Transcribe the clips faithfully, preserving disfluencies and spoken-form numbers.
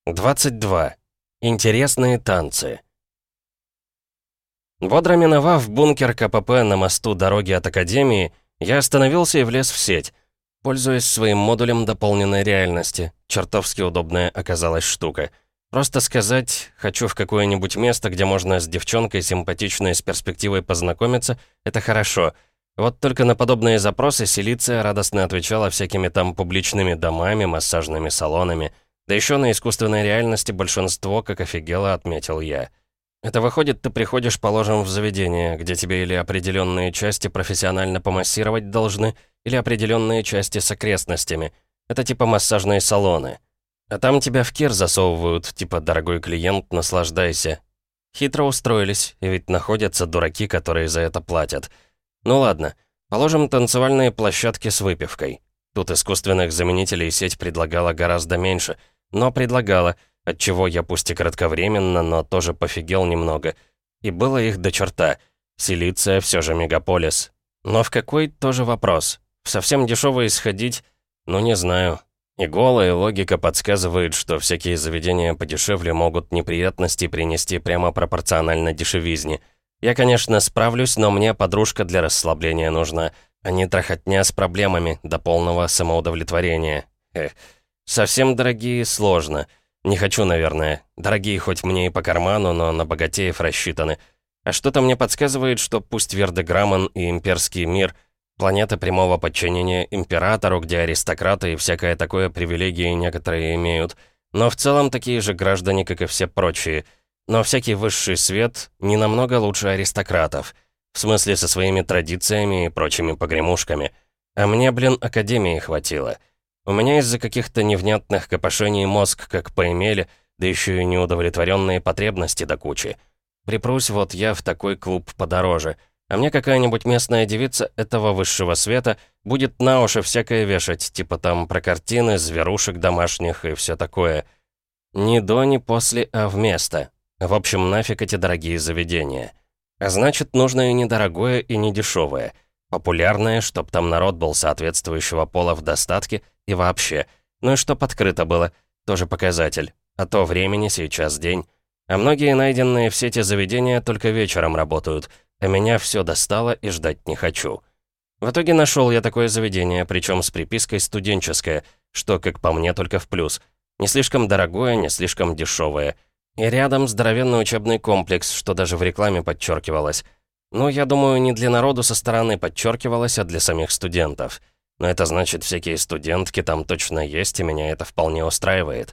двадцать два. Интересные танцы. Бодро миновав бункер КПП на мосту дороги от Академии, я остановился и влез в сеть, пользуясь своим модулем дополненной реальности. Чертовски удобная оказалась штука. Просто сказать «хочу в какое-нибудь место, где можно с девчонкой симпатичной с перспективой познакомиться» — это хорошо. Вот только на подобные запросы Силиция радостно отвечала всякими там публичными домами, массажными салонами. Да еще на искусственной реальности большинство, как офигело, отметил я. Это выходит, ты приходишь, положим, в заведение, где тебе или определенные части профессионально помассировать должны, или определенные части с окрестностями. Это типа массажные салоны. А там тебя в кир засовывают, типа «дорогой клиент, наслаждайся». Хитро устроились, и ведь находятся дураки, которые за это платят. Ну ладно, положим, танцевальные площадки с выпивкой. Тут искусственных заменителей сеть предлагала гораздо меньше, но предлагала, отчего я пусть и кратковременно, но тоже пофигел немного. И было их до черта. Силиция все же мегаполис. Но в какой тоже вопрос. В совсем дешевые сходить, ну не знаю. И голая логика подсказывает, что всякие заведения подешевле могут неприятности принести прямо пропорционально дешевизне. Я, конечно, справлюсь, но мне подружка для расслабления нужна, а не трахотня с проблемами до полного самоудовлетворения. Эх, совсем дорогие сложно. Не хочу, наверное. Дорогие хоть мне и по карману, но на богатеев рассчитаны. А что-то мне подсказывает, что пусть Вердеграммон и Имперский мир — планета прямого подчинения императору, где аристократы и всякое такое привилегии некоторые имеют, но в целом такие же граждане, как и все прочие. Но всякий высший свет не намного лучше аристократов. В смысле, со своими традициями и прочими погремушками. А мне, блин, академии хватило. У меня из-за каких-то невнятных копошений мозг как поимели, да еще и неудовлетворенные потребности до кучи. Припрусь вот я в такой клуб подороже, а мне какая-нибудь местная девица этого высшего света будет на уши всякое вешать, типа там про картины, зверушек домашних и все такое. Ни до, ни после, а вместо. В общем, нафиг эти дорогие заведения. А значит, нужно и недорогое, и недешевое. Популярное, чтоб там народ был соответствующего пола в достатке и вообще. Ну и чтоб открыто было, тоже показатель. А то времени сейчас день. А многие найденные в сети заведения только вечером работают, а меня все достало и ждать не хочу. В итоге нашел я такое заведение, причем с припиской «студенческое», что, как по мне, только в плюс. Не слишком дорогое, не слишком дешевое. И рядом здоровенный учебный комплекс, что даже в рекламе подчеркивалось. Ну, я думаю, не для народу со стороны подчеркивалось, а для самих студентов. Но это значит, всякие студентки там точно есть, и меня это вполне устраивает.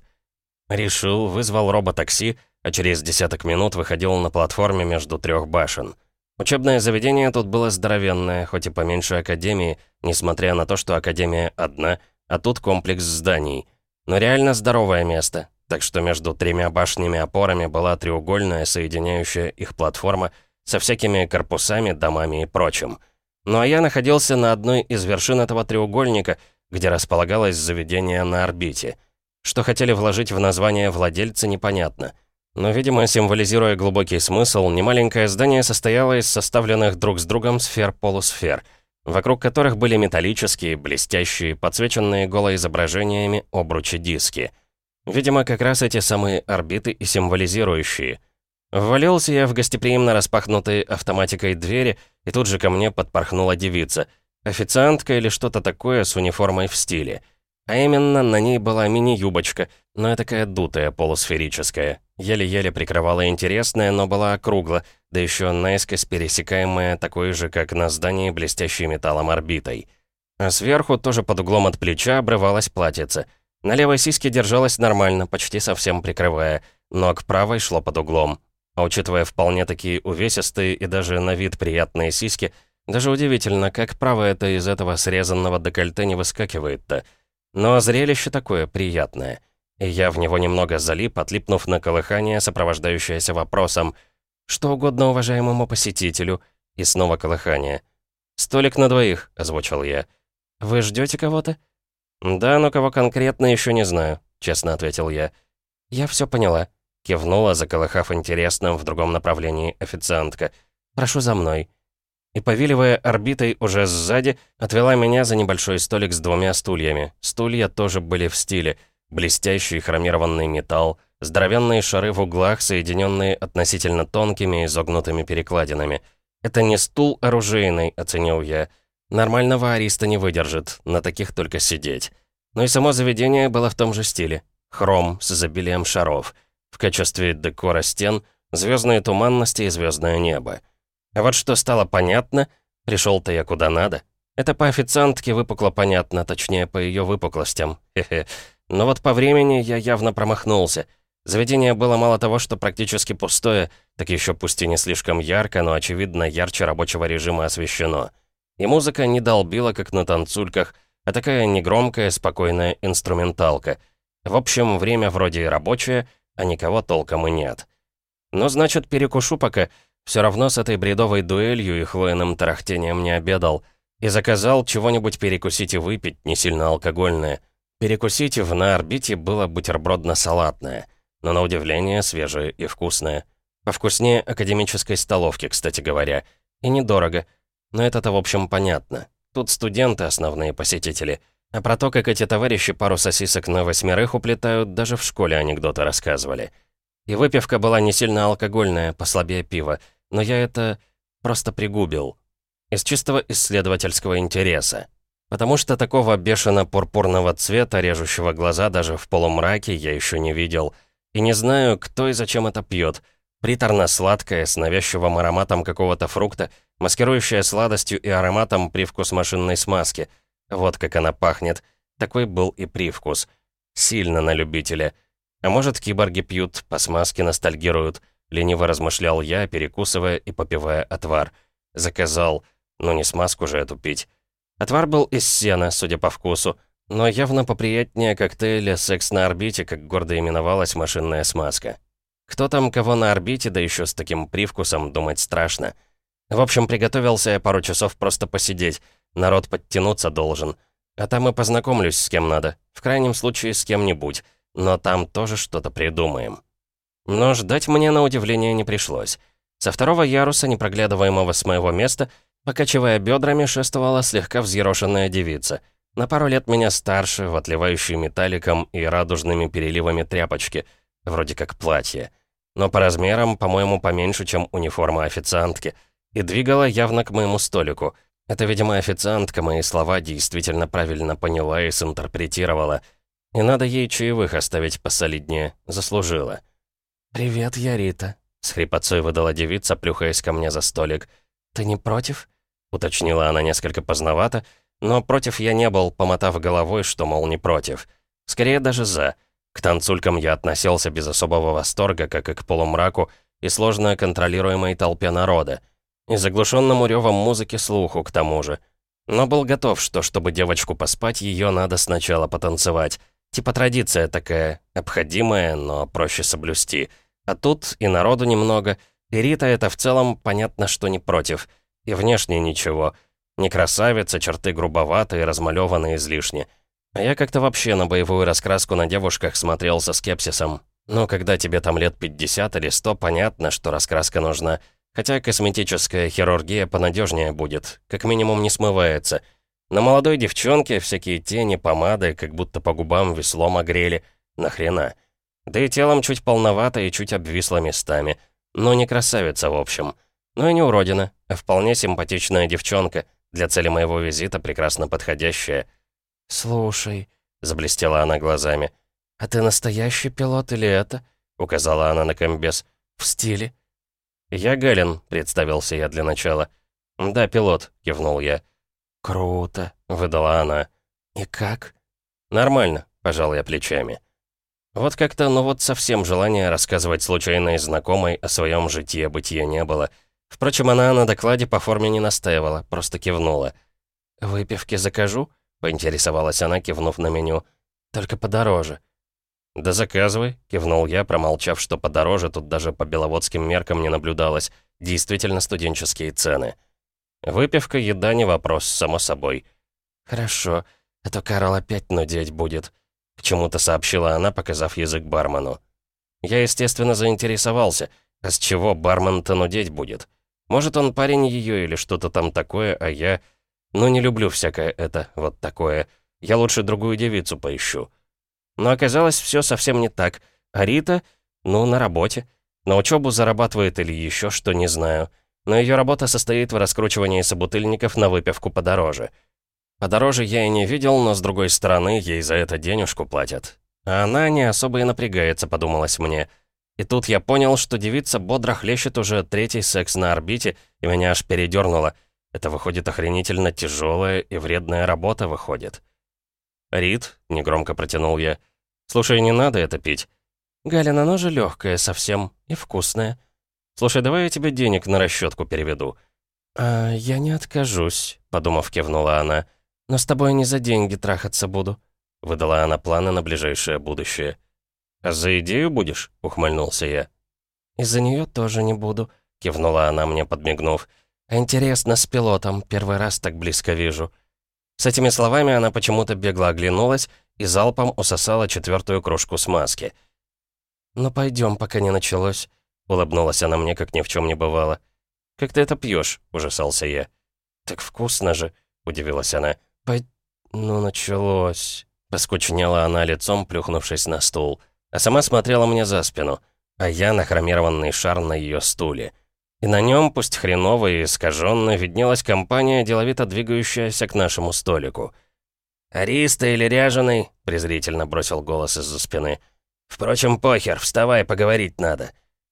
Решил, вызвал роботакси, а через десяток минут выходил на платформе между трех башен. Учебное заведение тут было здоровенное, хоть и поменьше академии, несмотря на то, что академия одна, а тут комплекс зданий. Но реально здоровое место, так что между тремя башнями-опорами была треугольная, соединяющая их платформа со всякими корпусами, домами и прочим. Ну а я находился на одной из вершин этого треугольника, где располагалось заведение на орбите. Что хотели вложить в название владельцы, непонятно. Но, видимо, символизируя глубокий смысл, немаленькое здание состояло из составленных друг с другом сфер-полусфер, вокруг которых были металлические, блестящие, подсвеченные голоизображениями обручи-диски. Видимо, как раз эти самые орбиты и символизирующие. Ввалился я в гостеприимно распахнутые автоматикой двери, и тут же ко мне подпорхнула девица. Официантка или что-то такое с униформой в стиле. А именно, на ней была мини-юбочка, но такая дутая, полусферическая. Еле-еле прикрывала интересная, но была округла, да еще наискось пересекаемая такой же, как на здании, блестящей металлом орбитой. А сверху, тоже под углом от плеча, обрывалась платьице. На левой сиське держалась нормально, почти совсем прикрывая, но к правой шло под углом. А учитывая вполне такие увесистые и даже на вид приятные сиськи, даже удивительно, как правая-то из этого срезанного декольте не выскакивает-то. Но зрелище такое приятное. И я в него немного залип, отлипнув на колыхание, сопровождающееся вопросом «Что угодно уважаемому посетителю?» И снова колыхание. «Столик на двоих», — озвучил я. «Вы ждете кого-то?» «Да, но кого конкретно еще не знаю», — честно ответил я. «Я все поняла», — кивнула, заколыхав интересным в другом направлении официантка. «Прошу за мной». И, повиливая орбитой уже сзади, отвела меня за небольшой столик с двумя стульями. Стулья тоже были в стиле. Блестящий хромированный металл, Здоровенные шары в углах, соединенные относительно тонкими изогнутыми перекладинами. «Это не стул оружейный», — оценил я. «Нормального ариста не выдержит, на таких только сидеть». Но и само заведение было в том же стиле. Хром с изобилием шаров. В качестве декора стен — звездные туманности и звездное небо. А вот что стало понятно, пришел-то я куда надо. Это по официантке выпукло понятно, точнее, по ее выпуклостям. Хе-хе. Но вот по времени я явно промахнулся. Заведение было мало того, что практически пустое, так еще пусть и не слишком ярко, но, очевидно, ярче рабочего режима освещено. И музыка не долбила, как на танцульках, а такая негромкая, спокойная инструменталка. В общем, время вроде и рабочее, а никого толком и нет. Ну, значит, перекушу пока. Все равно с этой бредовой дуэлью и хвойным тарахтением не обедал. И заказал чего-нибудь перекусить и выпить, не сильно алкогольное. Перекусить в на орбите было бутербродно-салатное, но на удивление свежее и вкусное. Повкуснее академической столовки, кстати говоря. И недорого. Но это-то, в общем, понятно. Тут студенты основные посетители. А про то, как эти товарищи пару сосисок на восьмерых уплетают, даже в школе анекдоты рассказывали. И выпивка была не сильно алкогольная, послабее пива. Но я это просто пригубил. Из чистого исследовательского интереса. Потому что такого бешено-пурпурного цвета, режущего глаза даже в полумраке, я еще не видел. И не знаю, кто и зачем это пьет. Приторно-сладкое, с навязчивым ароматом какого-то фрукта, маскирующая сладостью и ароматом привкус машинной смазки. Вот как она пахнет. Такой был и привкус. Сильно на любителя. А может, киборги пьют, по смазке ностальгируют. Лениво размышлял я, перекусывая и попивая отвар. Заказал. Ну не смазку же эту пить. Отвар был из сена, судя по вкусу. Но явно поприятнее коктейля «Секс на орбите», как гордо именовалась машинная смазка. Кто там кого на орбите, да еще с таким привкусом, думать страшно. В общем, приготовился я пару часов просто посидеть. Народ подтянуться должен. А там и познакомлюсь с кем надо. В крайнем случае, с кем-нибудь. Но там тоже что-то придумаем. Но ждать мне, на удивление, не пришлось. Со второго яруса, непроглядываемого с моего места, покачивая бедрами, шествовала слегка взъерошенная девица. На пару лет меня старше, в отливающей металликом и радужными переливами тряпочки. Вроде как платье. Но по размерам, по-моему, поменьше, чем униформа официантки. И двигала явно к моему столику. Это, видимо, официантка мои слова действительно правильно поняла и синтерпретировала. И надо ей чаевых оставить посолиднее. Заслужила. «Привет, я Рита», — с хрипотцой выдала девица, плюхаясь ко мне за столик. «Ты не против?» — уточнила она несколько поздновато, но против я не был, помотав головой, что, мол, не против. Скорее даже за. К танцулькам я относился без особого восторга, как и к полумраку и сложно контролируемой толпе народа. И заглушенному ревом музыки слуху, к тому же. Но был готов, что, чтобы девочку поспать, ее надо сначала потанцевать. Типа традиция такая, обходимая, но проще соблюсти. А тут и народу немного, и Рита это в целом понятно, что не против. И внешне ничего. Не красавица, черты грубоватые, размалеванные излишне. А я как-то вообще на боевую раскраску на девушках смотрел со скепсисом. Но когда тебе там лет пятьдесят или сто, понятно, что раскраска нужна. Хотя косметическая хирургия понадежнее будет, как минимум не смывается. На молодой девчонке всякие тени, помады, как будто по губам веслом огрели. Нахрена? Да и телом чуть полновато и чуть обвисло местами. Но не красавица, в общем. Ну и не уродина, а вполне симпатичная девчонка, для цели моего визита прекрасно подходящая. «Слушай», — заблестела она глазами, — «а ты настоящий пилот или это?» — указала она на комбез. «В стиле?» «Я Галин», — представился я для начала. «Да, пилот», — кивнул я. «Круто», — выдала она. «И как?» «Нормально», — пожал я плечами. Вот как-то, ну вот совсем желания рассказывать случайной знакомой о своем житье-бытие не было. Впрочем, она на докладе по форме не настаивала, просто кивнула. «Выпивки закажу?» — поинтересовалась она, кивнув на меню. «Только подороже». «Да заказывай», — кивнул я, промолчав, что подороже тут даже по беловодским меркам не наблюдалось. Действительно студенческие цены. Выпивка, еда не вопрос, само собой. «Хорошо, а то Карл опять нудеть будет», — к чему-то сообщила она, показав язык бармену. Я, естественно, заинтересовался. А с чего бармен-то нудеть будет? Может, он парень ее или что-то там такое, а я... Ну, не люблю всякое это, вот такое. Я лучше другую девицу поищу. Но оказалось, все совсем не так. А Рита... Ну, на работе. На учебу зарабатывает или еще что, не знаю. Но ее работа состоит в раскручивании собутыльников на выпивку подороже. Подороже я и не видел, но с другой стороны, ей за это денежку платят. А она не особо и напрягается, подумалось мне. И тут я понял, что девица бодро хлещет уже третий секс на орбите, и меня аж передернуло. Это выходит охренительно тяжелая и вредная работа выходит. «Рит», — негромко протянул я, — «слушай, не надо это пить». «Галина, оно же легкое совсем и вкусное». «Слушай, давай я тебе денег на расчетку переведу». «А, я не откажусь», — подумав, кивнула она. «Но с тобой не за деньги трахаться буду», — выдала она планы на ближайшее будущее. «А за идею будешь?» — ухмыльнулся я. «Из-за нее тоже не буду», — кивнула она мне, подмигнув. «А интересно, с пилотом, первый раз так близко вижу». С этими словами она почему-то бегло оглянулась и залпом усосала четвертую кружку смазки. «Ну пойдем, пока не началось», — улыбнулась она мне, как ни в чем не бывало. «Как ты это пьешь?» — ужасался я. «Так вкусно же», — удивилась она. «Пой... ну началось», — поскучнела она лицом, плюхнувшись на стул. А сама смотрела мне за спину, а я на хромированный шар на ее стуле. И на нем, пусть хреново и искаженно, виднелась компания, деловито двигающаяся к нашему столику. «Ариста или ряженый?» — презрительно бросил голос из-за спины. «Впрочем, похер, вставай, поговорить надо».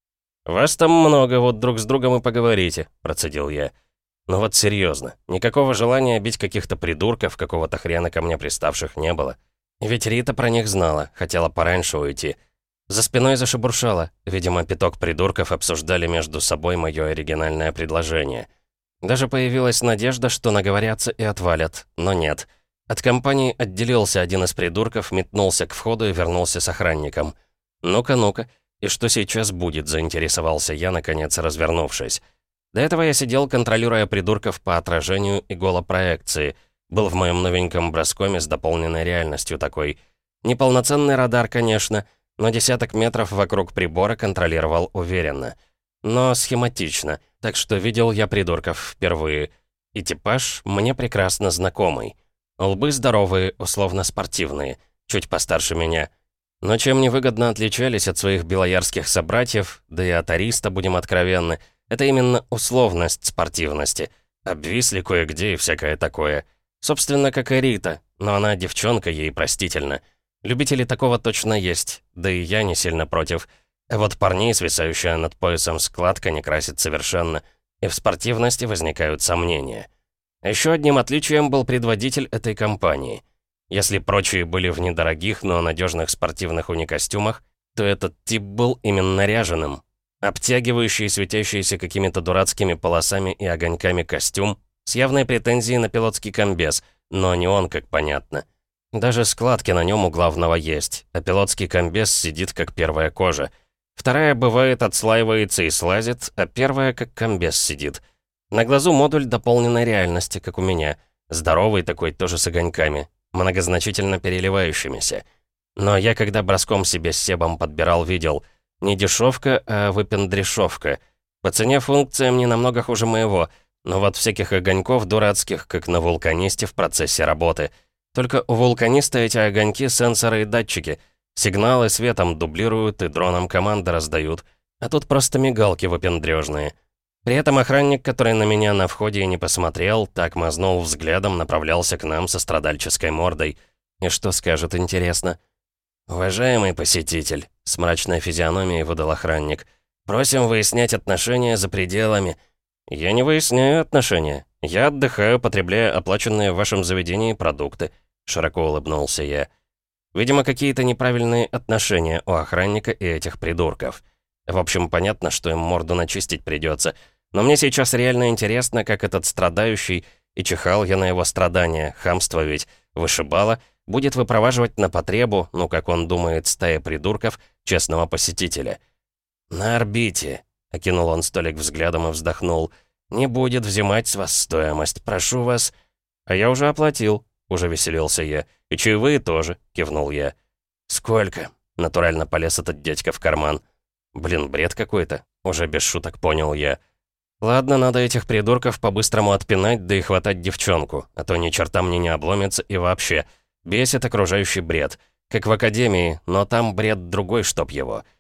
«Вас там много, вот друг с другом и поговорите», — процедил я. «Ну вот серьезно, никакого желания бить каких-то придурков, какого-то хрена ко мне приставших не было. Ведь Рита про них знала, хотела пораньше уйти. За спиной зашебуршала, видимо, пяток придурков обсуждали между собой мое оригинальное предложение. Даже появилась надежда, что наговорятся и отвалят, но нет». От компании отделился один из придурков, метнулся к входу и вернулся с охранником. «Ну-ка, ну-ка, и что сейчас будет?» — заинтересовался я, наконец развернувшись. До этого я сидел, контролируя придурков по отражению и голопроекции. Был в моем новеньком броскоме с дополненной реальностью такой. Неполноценный радар, конечно, но десяток метров вокруг прибора контролировал уверенно. Но схематично, так что видел я придурков впервые. И типаж мне прекрасно знакомый. Лбы здоровые, условно спортивные, чуть постарше меня. Но чем невыгодно отличались от своих белоярских собратьев, да и от Ариста, будем откровенны, это именно условность спортивности. Обвисли кое-где и всякое такое. Собственно, как и Рита, но она девчонка, ей простительно. Любители такого точно есть, да и я не сильно против. А вот парней, свисающая над поясом складка, не красит совершенно, и в спортивности возникают сомнения. Еще одним отличием был предводитель этой компании. Если прочие были в недорогих, но надежных спортивных уникостюмах, то этот тип был именно ряженым. Обтягивающий, светящийся какими-то дурацкими полосами и огоньками костюм, с явной претензией на пилотский комбез, но не он, как понятно. Даже складки на нем у главного есть, а пилотский комбез сидит как первая кожа. Вторая, бывает, отслаивается и слазит, а первая, как комбез, сидит. На глазу модуль дополненной реальности, как у меня. Здоровый такой, тоже с огоньками, многозначительно переливающимися. Но я, когда броском себе с Себом подбирал, видел, не дешевка, а выпендрешовка. По цене функциям не намного хуже моего, но вот всяких огоньков дурацких, как на вулканисте в процессе работы. Только у вулканиста эти огоньки — сенсоры и датчики. Сигналы светом дублируют и дронам команды раздают. А тут просто мигалки выпендрёжные. При этом охранник, который на меня на входе и не посмотрел, так мазнул взглядом, направлялся к нам со страдальческой мордой. И что скажет, интересно? «Уважаемый посетитель», — с мрачной физиономией выдал охранник, «просим выяснять отношения за пределами». «Я не выясняю отношения. Я отдыхаю, потребляя оплаченные в вашем заведении продукты», — широко улыбнулся я. Видимо, какие-то неправильные отношения у охранника и этих придурков. В общем, понятно, что им морду начистить придется. Но мне сейчас реально интересно, как этот страдающий, и чихал я на его страдания, хамство ведь, вышибало, будет выпроваживать на потребу, ну, как он думает, стая придурков, честного посетителя. «На орбите», — окинул он столик взглядом и вздохнул, «не будет взимать с вас стоимость, прошу вас». «А я уже оплатил», — уже веселился я. «И чаевые тоже», — кивнул я. «Сколько?» — натурально полез этот дядька в карман. «Блин, бред какой-то», — уже без шуток понял я. «Ладно, надо этих придурков по-быстрому отпинать, да и хватать девчонку, а то ни черта мне не обломится и вообще. Бесит окружающий бред. Как в академии, но там бред другой, чтоб его».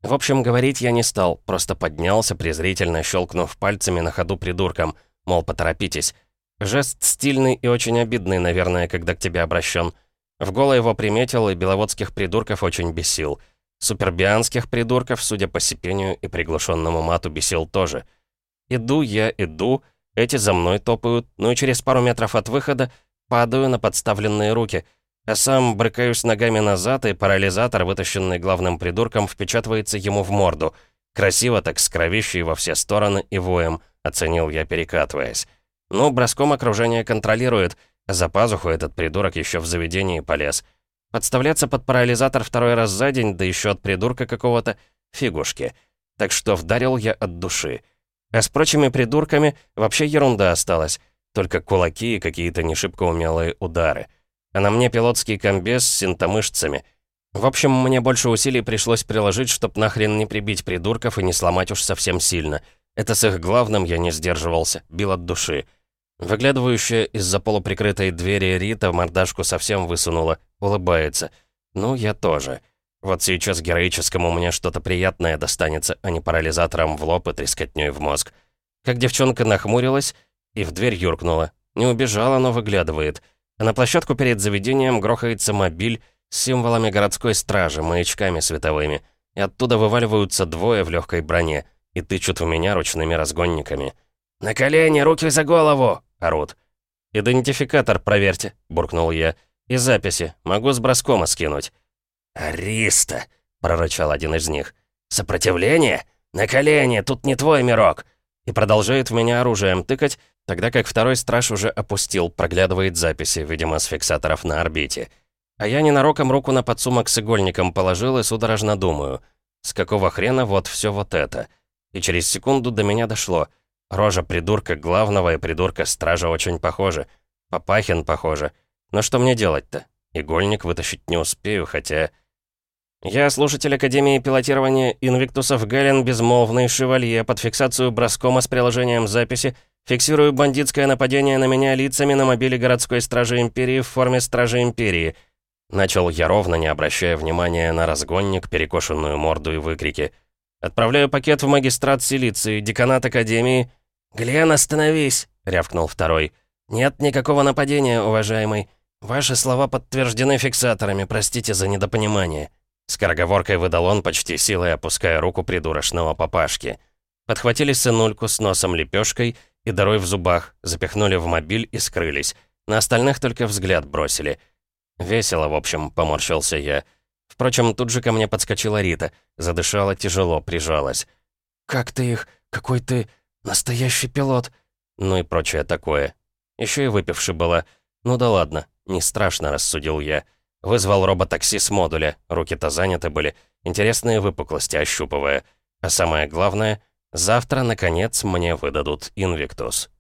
В общем, говорить я не стал, просто поднялся, презрительно щелкнув пальцами на ходу придурком, мол, поторопитесь. Жест стильный и очень обидный, наверное, когда к тебе обращен. В голо его приметил и беловодских придурков очень бесил. Супербианских придурков, судя по сипению и приглушенному мату, бесил тоже. Иду я, иду, эти за мной топают, ну и через пару метров от выхода падаю на подставленные руки, а сам брыкаюсь ногами назад, и парализатор, вытащенный главным придурком, впечатывается ему в морду. Красиво так, с кровищей во все стороны и воем, оценил я, перекатываясь. Ну, броском окружение контролирует, а за пазуху этот придурок еще в заведении полез. Подставляться под парализатор второй раз за день, да еще от придурка какого-то, фигушки. Так что вдарил я от души. А с прочими придурками вообще ерунда осталась. Только кулаки и какие-то не шибко умелые удары. А на мне пилотский комбез с синтомышцами. В общем, мне больше усилий пришлось приложить, чтоб нахрен не прибить придурков и не сломать уж совсем сильно. Это с их главным я не сдерживался, бил от души. Выглядывающая из-за полуприкрытой двери Рита мордашку совсем высунула, улыбается. Ну, я тоже. Вот сейчас героическому мне что-то приятное достанется, а не парализатором в лоб и трескотнёй в мозг. Как девчонка нахмурилась и в дверь юркнула. Не убежала, но выглядывает. А на площадку перед заведением грохается мобиль с символами городской стражи, маячками световыми. И оттуда вываливаются двое в легкой броне и тычут в меня ручными разгонниками. «На колени, руки за голову!» — орут. «Идентификатор проверьте», — буркнул я. «И записи. Могу с броскома скинуть». «Ариста!» — прорычал один из них. «Сопротивление? На колени, тут не твой мирок!» И продолжает в меня оружием тыкать, тогда как второй страж уже опустил, проглядывает записи, видимо, с фиксаторов на орбите. А я ненароком руку на подсумок с игольником положил и судорожно думаю. С какого хрена вот все вот это? И через секунду до меня дошло. Рожа придурка главного и придурка стража очень похожи. Папахин похоже. Но что мне делать-то? Игольник вытащить не успею, хотя... Я слушатель Академии пилотирования Инвиктусов Гален, безмолвный шевалье, под фиксацию броскома с приложением записи, фиксирую бандитское нападение на меня лицами на мобиле городской стражи Империи в форме стражи Империи. Начал я ровно, не обращая внимания на разгонник, перекошенную морду и выкрики. Отправляю пакет в магистрат Силиции, деканат Академии. «Глен, остановись!» — рявкнул второй. «Нет никакого нападения, уважаемый. Ваши слова подтверждены фиксаторами, простите за недопонимание». Скороговоркой выдал он, почти силой опуская руку придурочного папашки. Подхватили сынульку с носом лепешкой и дырой в зубах, запихнули в мобиль и скрылись. На остальных только взгляд бросили. «Весело, в общем», — поморщился я. Впрочем, тут же ко мне подскочила Рита. Задышала тяжело, прижалась. «Как ты их? Какой ты настоящий пилот?» Ну и прочее такое. Еще и выпивши была. Ну да ладно, не страшно, рассудил я. Вызвал роботакси с модуля, руки-то заняты были, интересные выпуклости ощупывая. А самое главное, завтра, наконец, мне выдадут Инвиктус.